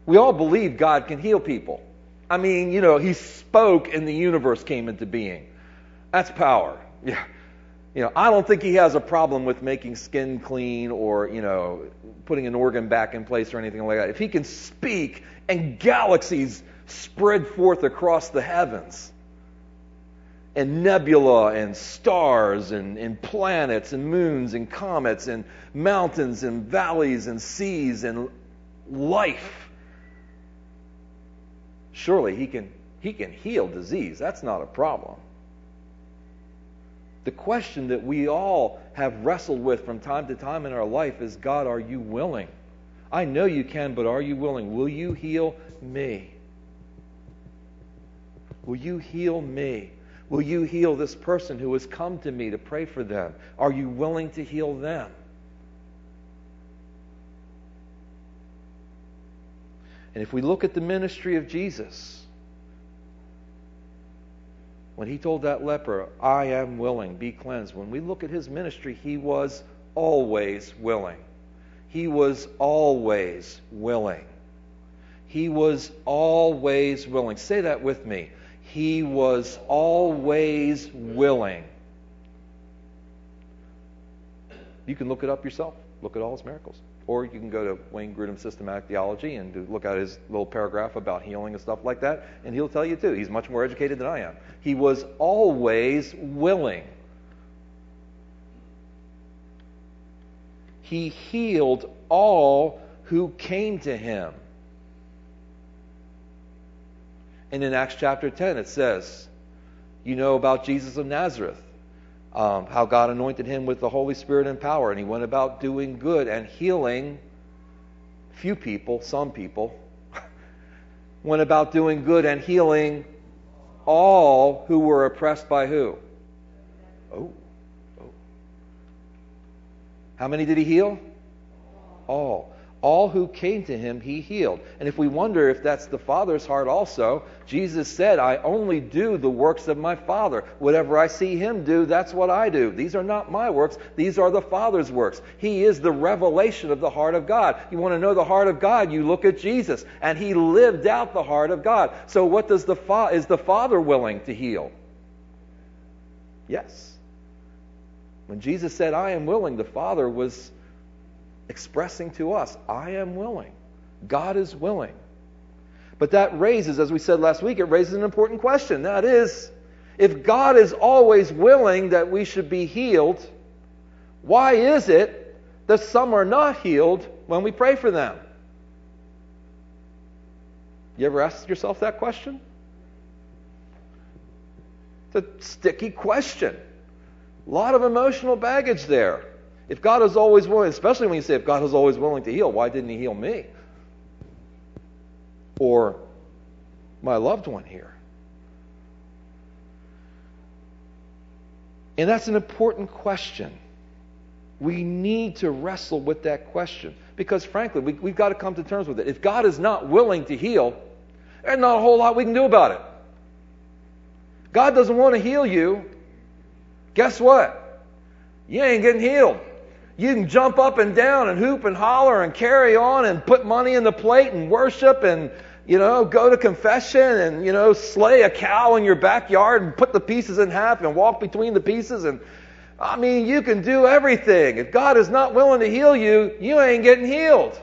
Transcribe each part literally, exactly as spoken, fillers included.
We all believe God can heal people. I mean, you know, He spoke and the universe came into being. That's power. Yeah. You know, I don't think He has a problem with making skin clean or, you know, putting an organ back in place or anything like that. If He can speak and galaxies spread forth across the heavens, and nebula and stars and, and planets and moons and comets and mountains and valleys and seas and life, surely He can, he can heal disease. That's not a problem. The question that we all have wrestled with from time to time in our life is, God, are you willing? I know you can, but are you willing? Will you heal me? Will you heal me? Will you heal this person who has come to me to pray for them? Are you willing to heal them? And if we look at the ministry of Jesus, when He told that leper, I am willing, be cleansed. When we look at His ministry, He was always willing. He was always willing. He was always willing. Say that with me. He was always willing. You can look it up yourself. Look at all His miracles. Or you can go to Wayne Grudem's Systematic Theology and do, look at his little paragraph about healing and stuff like that, and he'll tell you too. He's much more educated than I am. He was always willing. He healed all who came to Him. And in Acts chapter ten it says, you know about Jesus of Nazareth, um, how God anointed Him with the Holy Spirit and power, and He went about doing good and healing few people, some people, went about doing good and healing all who were oppressed by who? Oh, oh. How many did He heal? All. All who came to Him, He healed. And if we wonder if that's the Father's heart also, Jesus said, I only do the works of my Father. Whatever I see Him do, that's what I do. These are not my works. These are the Father's works. He is the revelation of the heart of God. You want to know the heart of God, you look at Jesus. And He lived out the heart of God. So what does the fa- is the Father willing to heal? Yes. When Jesus said, I am willing, the Father was expressing to us, I am willing. God is willing. But that raises, as we said last week, it raises an important question. That is, if God is always willing that we should be healed, why is it that some are not healed when we pray for them? You ever asked yourself that question? It's a sticky question. A lot of emotional baggage there. If God is always willing, especially when you say, if God is always willing to heal, why didn't He heal me? Or my loved one here? And that's an important question. We need to wrestle with that question. Because frankly, we, we've got to come to terms with it. If God is not willing to heal, there's not a whole lot we can do about it. God doesn't want to heal you. Guess what? You ain't getting healed. You can jump up and down and hoop and holler and carry on and put money in the plate and worship and, you know, go to confession and, you know, slay a cow in your backyard and put the pieces in half and walk between the pieces. And, I mean, you can do everything. If God is not willing to heal you, you ain't getting healed.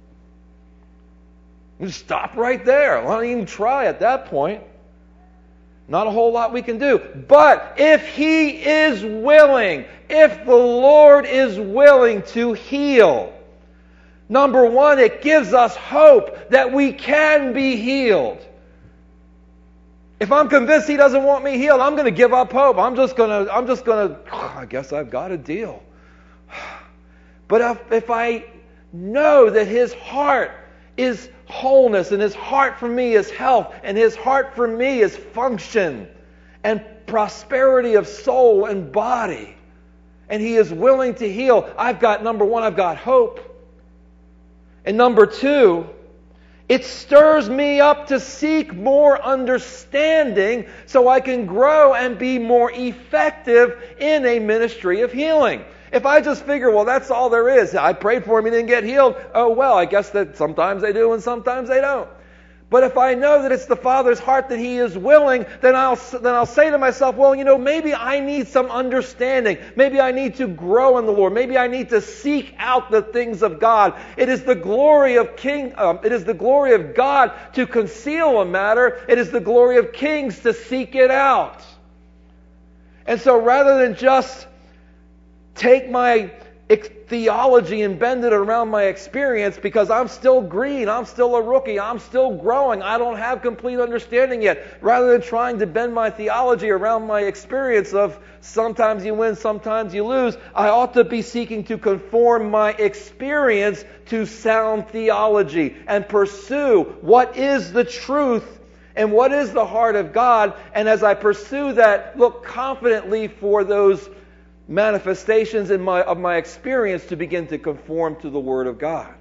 You just stop right there. Don't even try at that point. Not a whole lot we can do. But if He is willing, if the Lord is willing to heal, number one, it gives us hope that we can be healed. If I'm convinced He doesn't want me healed, I'm going to give up hope. I'm just going to, I'm just going to, oh, I guess I've got a deal. But if, if I know that His heart is wholeness, and His heart for me is health, and His heart for me is function and prosperity of soul and body, and He is willing to heal, I've got, number one, I've got hope. And number two, it stirs me up to seek more understanding so I can grow and be more effective in a ministry of healing. If I just figure, well, that's all there is. I prayed for him, he didn't get healed. Oh, well, I guess that sometimes they do and sometimes they don't. But if I know that it's the Father's heart that he is willing, then I'll, then I'll say to myself, well, you know, maybe I need some understanding. Maybe I need to grow in the Lord. Maybe I need to seek out the things of God. It is the glory of King, um, it is the glory of God to conceal a matter. It is the glory of kings to seek it out. And so rather than just take my theology and bend it around my experience, because I'm still green, I'm still a rookie, I'm still growing, I don't have complete understanding yet. Rather than trying to bend my theology around my experience of sometimes you win, sometimes you lose, I ought to be seeking to conform my experience to sound theology and pursue what is the truth and what is the heart of God. And as I pursue that, look confidently for those manifestations in my, of my experience to begin to conform to the Word of God.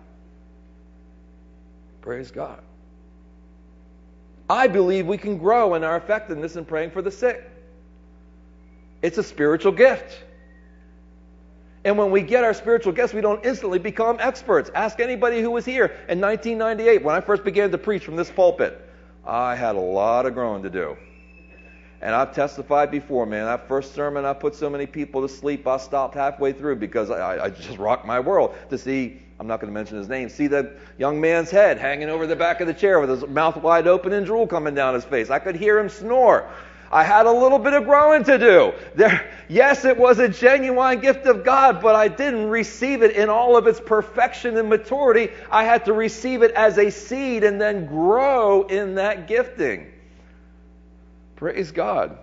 Praise God. I believe we can grow in our effectiveness in praying for the sick. It's a spiritual gift. And when we get our spiritual gifts, we don't instantly become experts. Ask anybody who was here in nineteen ninety-eight when I first began to preach from this pulpit. I had a lot of growing to do. And I've testified before, man, that first sermon, I put so many people to sleep, I stopped halfway through because I, I just rocked my world to see, I'm not going to mention his name, see the young man's head hanging over the back of the chair with his mouth wide open and drool coming down his face. I could hear him snore. I had a little bit of growing to do. There, yes, it was a genuine gift of God, but I didn't receive it in all of its perfection and maturity. I had to receive it as a seed and then grow in that gifting. Praise God.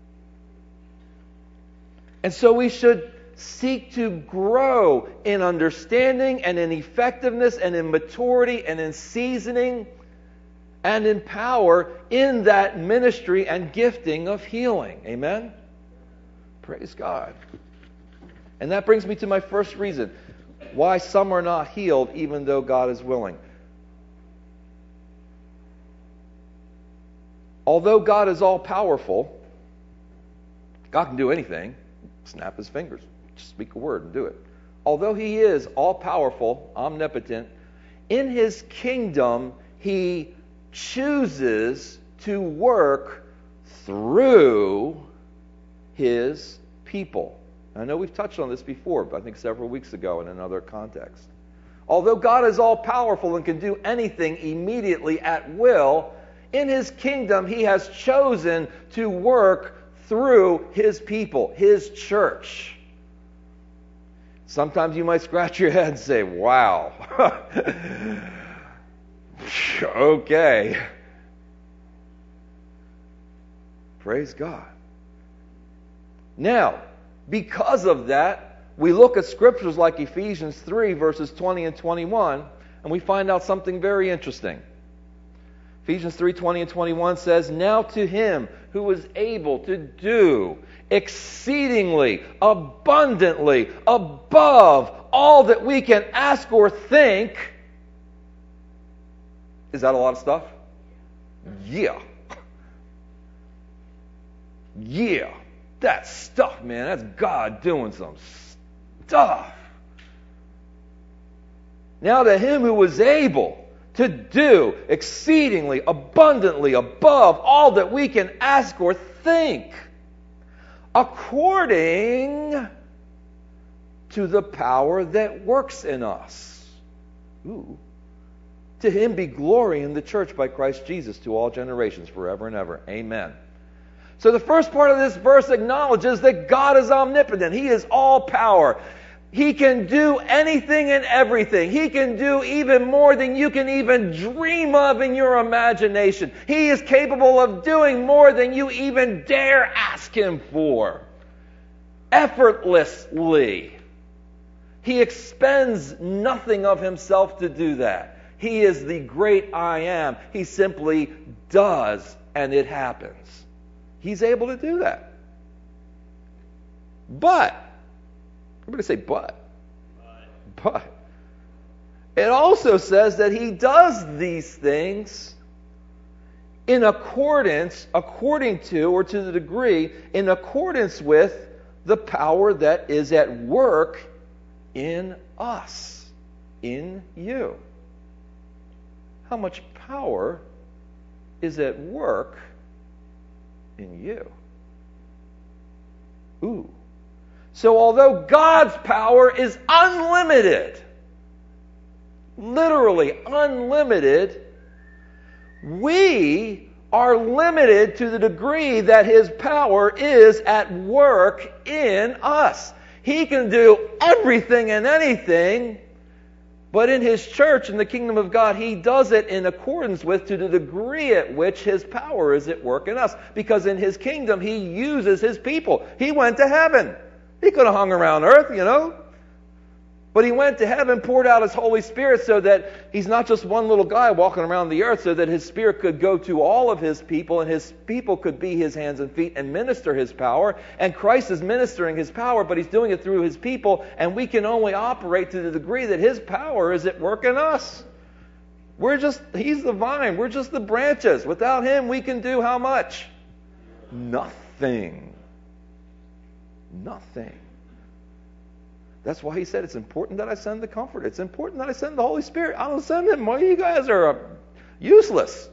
And so we should seek to grow in understanding and in effectiveness and in maturity and in seasoning and in power in that ministry and gifting of healing. Amen? Praise God. And that brings me to my first reason why some are not healed even though God is willing. Although God is all-powerful, God can do anything. Snap his fingers. Just speak a word and do it. Although he is all-powerful, omnipotent, in his kingdom, he chooses to work through his people. I know we've touched on this before, but I think several weeks ago in another context. Although God is all-powerful and can do anything immediately at will, in his kingdom, he has chosen to work through his people, his church. Sometimes you might scratch your head and say, wow. Okay. Praise God. Now, because of that, we look at scriptures like Ephesians three, verses twenty and twenty-one, and we find out something very interesting. Ephesians three, twenty and twenty-one says, now to him who is able to do exceedingly, abundantly, above all that we can ask or think. Is that a lot of stuff? Yeah. Yeah. That's stuff, man. That's God doing some stuff. Now to him who was able to do exceedingly abundantly above all that we can ask or think, according to the power that works in us. Ooh. To him be glory in the church by Christ Jesus to all generations forever and ever. Amen. So the first part of this verse acknowledges that God is omnipotent. He is all power. He can do anything and everything. He can do even more than you can even dream of in your imagination. He is capable of doing more than you even dare ask him for. Effortlessly. He expends nothing of himself to do that. He is the great I am. He simply does, and it happens. He's able to do that. But, everybody say but. But. But. It also says that he does these things in accordance, according to, or to the degree, in accordance with the power that is at work in us, in you. How much power is at work in you? Ooh. So although God's power is unlimited, literally unlimited, we are limited to the degree that His power is at work in us. He can do everything and anything, but in His church, in the kingdom of God, He does it in accordance with to the degree at which His power is at work in us. Because in His kingdom, He uses His people. He went to heaven. He could have hung around earth, you know. But He went to heaven, poured out His Holy Spirit so that He's not just one little guy walking around the earth, so that His Spirit could go to all of His people, and His people could be His hands and feet and minister His power. And Christ is ministering His power, but He's doing it through His people, and we can only operate to the degree that His power is at work in us. We're just, He's the vine, we're just the branches. Without Him, we can do how much? Nothing. Nothing. That's why He said it's important that I send the Comforter. It's important that I send the Holy Spirit. I don't send Him. Well, you guys are uh, useless.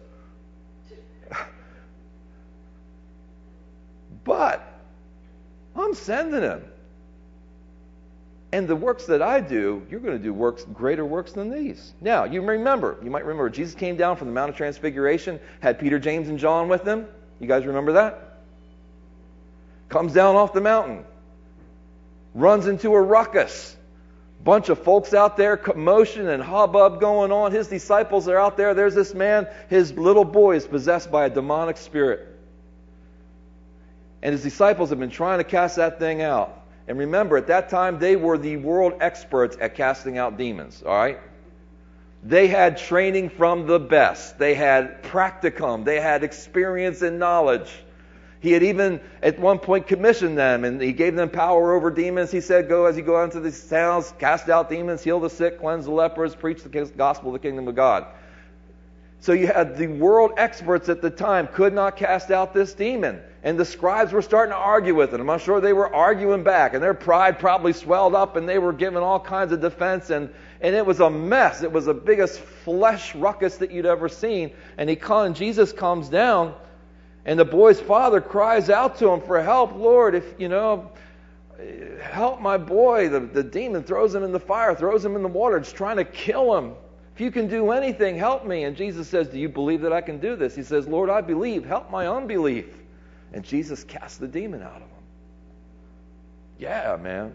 But I'm sending Him. And the works that I do, you're going to do works, greater works than these. Now, you remember, you might remember, Jesus came down from the Mount of Transfiguration, had Peter, James, and John with Him. You guys remember that? Comes down off the mountain. Runs into a ruckus. Bunch of folks out there, commotion and hubbub going on. His disciples are out there. There's this man, his little boy is possessed by a demonic spirit. And his disciples have been trying to cast that thing out. And remember, at that time, they were the world experts at casting out demons. All right? They had training from the best. They had practicum. They had experience and knowledge. He had even, at one point, commissioned them, and He gave them power over demons. He said, go as you go out into these towns, cast out demons, heal the sick, cleanse the lepers, preach the gospel of the kingdom of God. So you had the world experts at the time could not cast out this demon. And the scribes were starting to argue with it. I'm sure they were arguing back, and their pride probably swelled up, and they were giving all kinds of defense, and, and it was a mess. It was the biggest flesh ruckus that you'd ever seen. And he and Jesus comes down, and the boy's father cries out to him for help. Lord, if, you know, help my boy. The, the demon throws him in the fire, throws him in the water. It's trying to kill him. If you can do anything, help me. And Jesus says, do you believe that I can do this? He says, Lord, I believe. Help my unbelief. And Jesus cast the demon out of him. Yeah, man.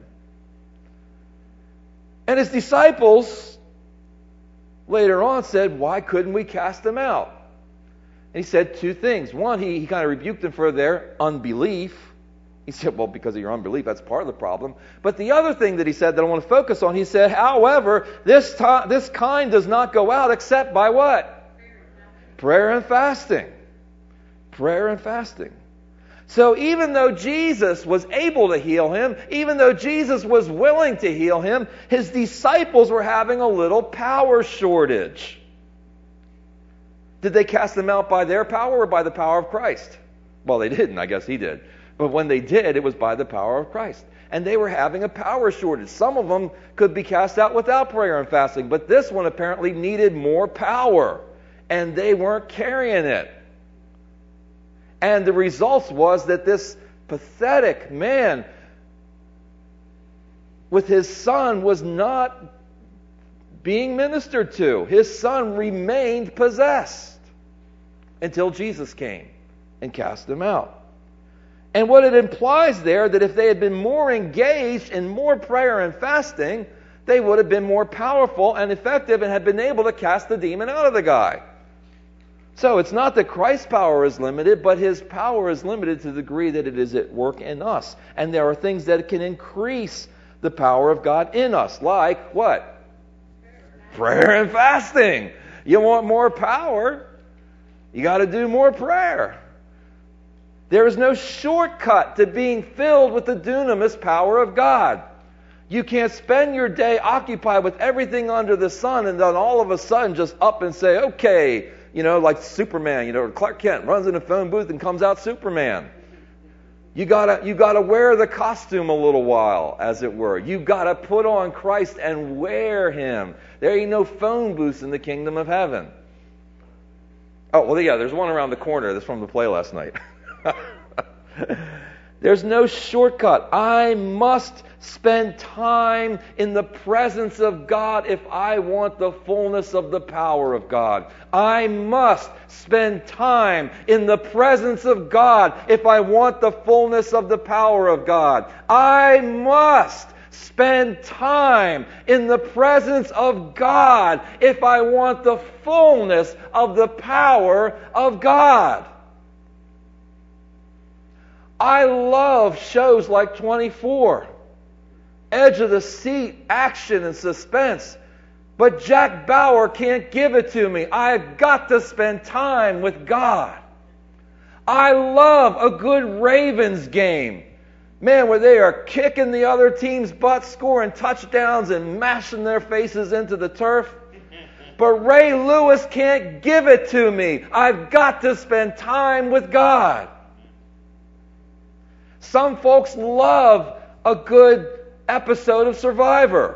And his disciples later on said, why couldn't we cast him out? And he said two things. One, he, he kind of rebuked them for their unbelief. He said, well, because of your unbelief, that's part of the problem. But the other thing that he said that I want to focus on, he said, however, this, to- this kind does not go out except by what? Prayer and fasting. Prayer and fasting. So even though Jesus was able to heal him, even though Jesus was willing to heal him, his disciples were having a little power shortage. Did they cast them out by their power or by the power of Christ? Well, they didn't. I guess he did. But when they did, it was by the power of Christ. And they were having a power shortage. Some of them could be cast out without prayer and fasting, but this one apparently needed more power, and they weren't carrying it. And the results was that this pathetic man with his son was not being ministered to. His son remained possessed until Jesus came and cast him out. And what it implies there, that if they had been more engaged in more prayer and fasting, they would have been more powerful and effective and had been able to cast the demon out of the guy. So it's not that Christ's power is limited, but His power is limited to the degree that it is at work in us. And there are things that can increase the power of God in us, like what? Prayer and fasting. You want more power, you got to do more prayer. There is no shortcut to being filled with the dunamis power of God. You can't spend your day occupied with everything under the sun and then all of a sudden just up and say, okay, you know, like Superman, you know, Clark Kent runs in a phone booth and comes out Superman. You gotta, you gotta wear the costume a little while, as it were. You gotta put on Christ and wear Him. There ain't no phone booths in the kingdom of heaven. Oh, well, yeah, there's one around the corner. That's from the play last night. There's no shortcut. I must spend time in the presence of God if I want the fullness of the power of God. I must spend time in the presence of God if I want the fullness of the power of God. I must spend time in the presence of God if I want the fullness of the power of God. I love shows like twenty-four. Edge of the seat, action and suspense. But Jack Bauer can't give it to me. I've got to spend time with God. I love a good Ravens game. Man, where they are kicking the other team's butt, scoring touchdowns and mashing their faces into the turf. But Ray Lewis can't give it to me. I've got to spend time with God. Some folks love a good episode of Survivor.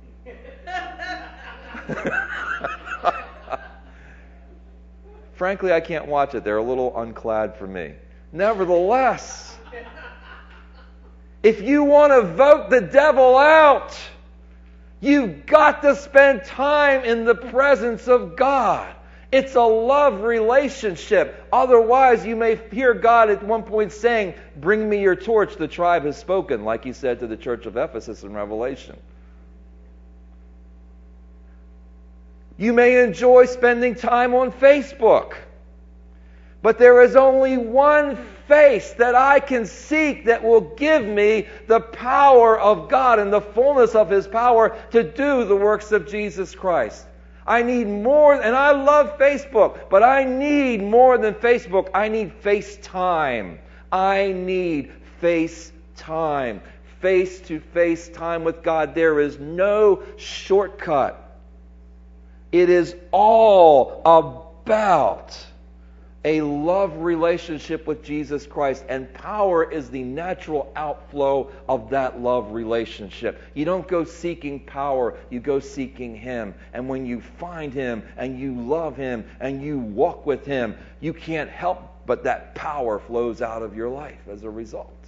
Frankly, I can't watch it. They're a little unclad for me. Nevertheless, if you want to vote the devil out, you've got to spend time in the presence of God. It's a love relationship. Otherwise, you may hear God at one point saying, "Bring me your torch, the tribe has spoken," like He said to the church of Ephesus in Revelation. You may enjoy spending time on Facebook, but there is only one face that I can seek that will give me the power of God and the fullness of His power to do the works of Jesus Christ. I need more, and I love Facebook, but I need more than Facebook. I need FaceTime. I need FaceTime. Face-to-face time with God. There is no shortcut. It is all about a love relationship with Jesus Christ, and power is the natural outflow of that love relationship. You don't go seeking power, you go seeking Him. And when you find Him and you love Him and you walk with Him, you can't help but that power flows out of your life as a result.